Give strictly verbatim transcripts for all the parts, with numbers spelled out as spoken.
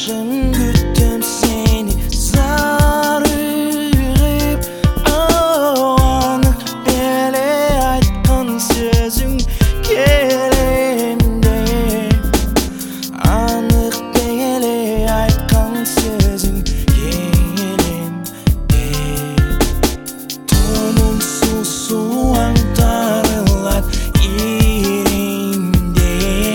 Şaşım güttüm seni zarығып, anıq bele айтқан сөзің келемде, anıq bele айтқан сөзің келемде. Тоның сусу аңтарылат иримде,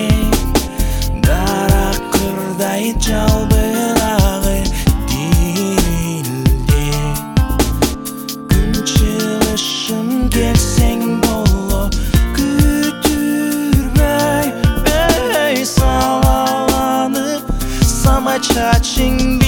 дара қырдай жалбырағы дирилде. Күн шығышын келсең боло күтүрбөй, ей салаланып сама чачың